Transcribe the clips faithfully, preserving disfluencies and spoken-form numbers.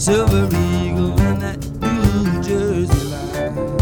Silver Eagle and that New Jersey line.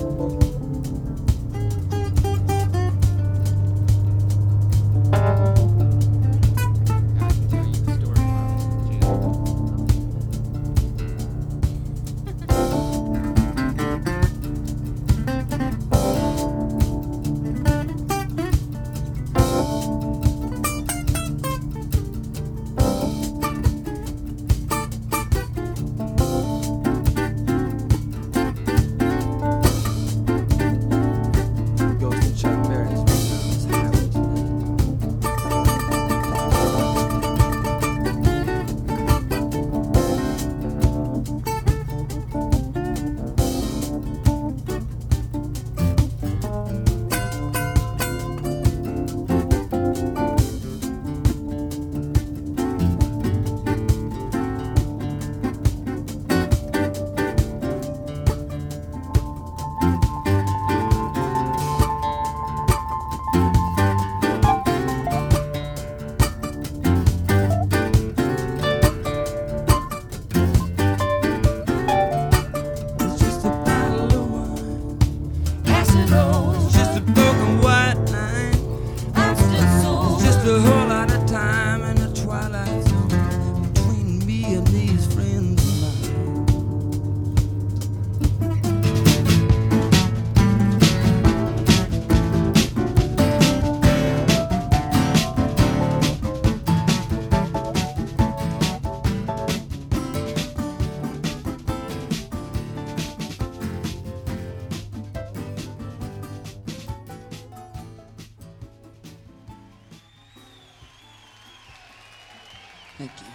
Thank you.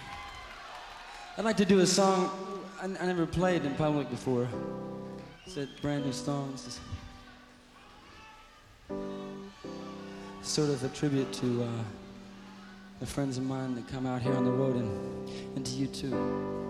I'd like to do a song I, I never played in public before. It's a brand new song. It's sort of a tribute to uh, the friends of mine that come out here on the road, and, and to you too.